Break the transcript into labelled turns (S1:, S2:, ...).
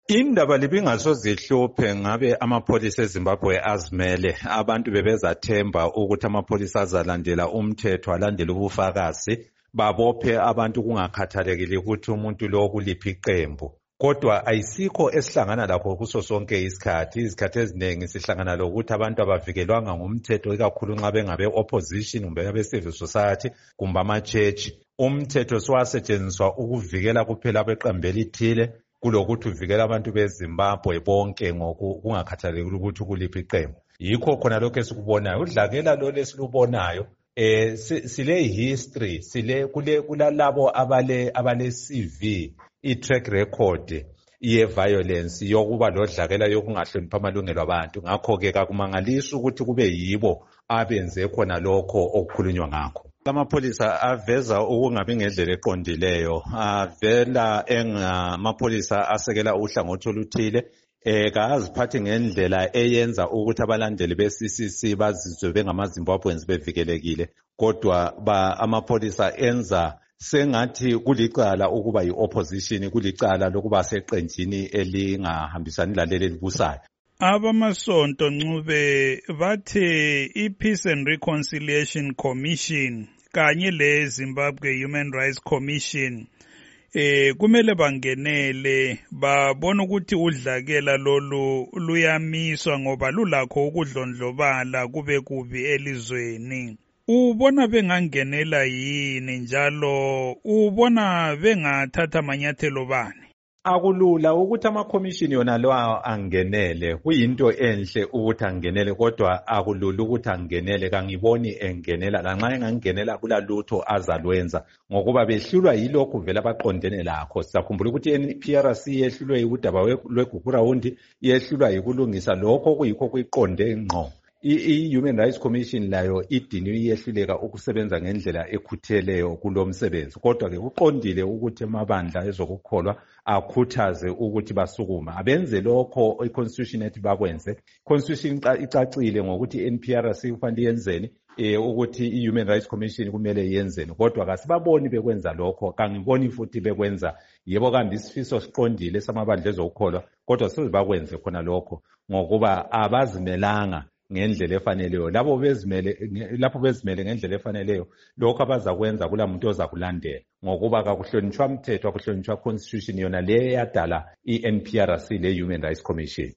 S1: Indaba libingasoze ihluphe ngabe amapholisa eZimbabwe azimele. Abantu bebezathemba ukuthi amapholisa azalandela umthetho, alandele ubufakazi, babophe abantu kungakhathalekile ukuthi umuntu lo kuliphi iqembu. Kodwa ayisikho esihlangana lakho kuso sonke isikhathi. Izikhathi eziningi sihlangana lokuthi abantu abavikelwanga ngumthetho, ikakhulu nxa bengabe opposition kumbe abe civil society kumbe ama-church. Umthetho siwasetshenziswa ukuvikela kuphela abeqembu elithile kulokuthi uvikela abantu beZimbabwe bonke ngokungakhathalekile ukuthi kuliphi iqembu. Yikho khona lokho esikubonayo. Udlakela lo lesilubonayo sile history, kulalabo abale CV, i-track record ye-violence yokuba lodlakela yokungahloniphi amalungelo abantu. Ngakho-ke kakumangalisi ukuthi kube yibo abenze khona lokho okukhulunywa ngakho. Amapholisa aveza ukungabi ngendlela eqondileyo, avela engamapholisa asekela uhlangothi oluthile, kaziphathi ngendlela eyenza ukuthi abalandeli be-CCC bazizwe bengamaZimbabweans bevikelekile. Kodwa amapholisa enza sengathi kulicala ukuba yi-opposition, kulicala lokuba seqenjini elingahambisani laleli elibusayo.
S2: Abamasonto Ncube bathe i-Peace and Reconciliation Commission kanye le-Zimbabwe Human Rights Commission kumele bangenele babona ukuthi udlakela lolu luyamiswa ngoba lulakho ukudlondlobala kube kubi elizweni. Ubona bengangenela yini njalo ubona bengathatha amanyathelo bani?
S1: Akulula ukuthi amakhomishini yona lawa angenele. Kuyinto enhle ukuthi angenele, kodwa akulula ukuthi angenele. Kangiboni engenela, lanxa engangenela kulalutho azalwenza ngokuba behlulwa yilokhu vele abaqondene lakho. Sizakhumbula ukuthi i-PRC yehlulwe udaba lweGugurawundi, yehlulwa yikulungisa lokho kuyikho kuyiqonde ngqo. I-Human Rights Commission layo idiniwe iyehluleka ukusebenza ngendlela ekhutheleyo kulo msebenzi. Kodwa-ke kuqondile ukuthi amabandla ezokukholwa akhuthaze ukuthi basukuma abenze lokho i-Constitution ethi bakwenze. I-Constitution icacile ngokuthi i-NPRC kufanele yenzeni, ukuthi i-Human Rights Commission kumele yenzeni. Kodwa kasibaboni bekwenza lokho, kangiboni futhi bekwenza. Yebo kambe isifiso siqondile samabandla ezokukholwa, kodwa soze bakwenze khona lokho ngokuba abazimelanga ngendlela efaneleyo. Lapho bezimele ngendlela efaneleyo, lokho abazakwenza kula muntu ozakulandela ngokuba kakuhlonitshwa umthetho, akuhlonitshwa constitution yona le yadala i-NPRC le Human Rights Commission.